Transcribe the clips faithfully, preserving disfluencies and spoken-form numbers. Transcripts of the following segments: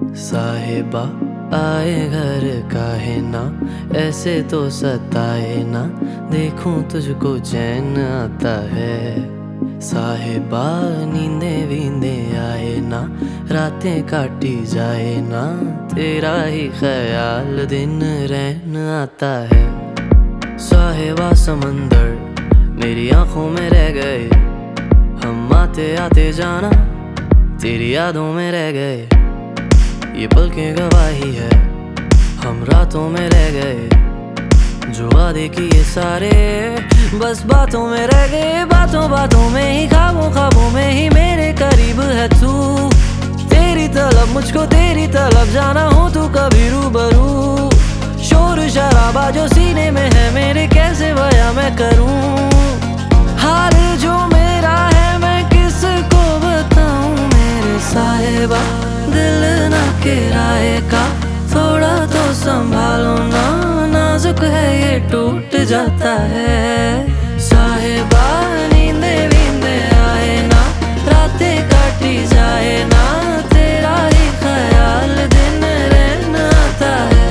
साहिबा आए घर काहे ना, ऐसे तो सताए ना, देखूं तुझको चैन आता है। साहिबा नींदे वींदे आए ना, रातें काटी जाए ना, तेरा ही ख्याल दिन रहन आता है। साहिबा समंदर मेरी आंखों में रह गए, हम आते आते जाना तेरी यादों में रह गए। ये पलकें गवाही है, हम रातों में रह गए, जो वादे किए सारे बस बातों में रह गए। बातों बातों में ही, ख्वाबों ख्वाबों में ही मेरे करीब है तू। तेरी तलब मुझको तेरी तलब जाना हो तू कभी रूबरू। शोर शराबा जो सीने में है मेरे, कैसे बयां मैं करूं। हाल जो मेरा है मैं किसको बताऊं मेरे साहिबा। दिल ना किराए का, थोड़ा तो संभालो ना, नाजुक है ये टूट जाता है। साहिबा नींदे वींदे आए ना, रातें काटी जाए ना, तेरा ही ख्याल दिन रहन आता है।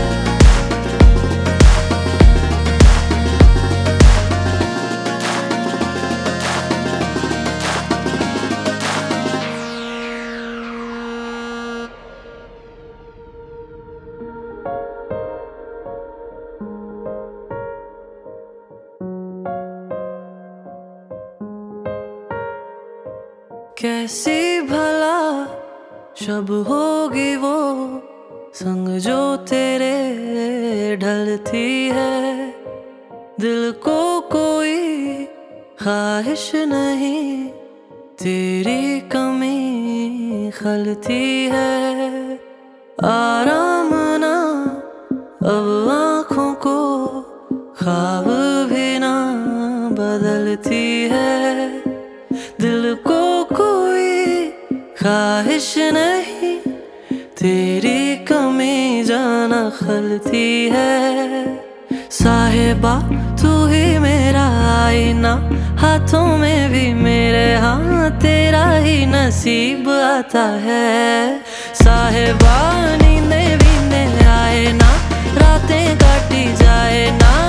कैसी भला शब होगी वो संग जो तेरे ढलती है। दिल को कोई ख्वाहिश नहीं, तेरी कमी खलती है। आराम ना अब आँखों को, ख्वाब भी ना बदलती है। दिल को कोई ख्वाहिश नहीं, तेरी कमी जाना खलती है। साहिबा तू ही मेरा आईना, हाथों में भी मेरे हाँ तेरा ही नसीब आता है। साहिबा नींदे वींदे आए ना, रातें काटी जाए ना,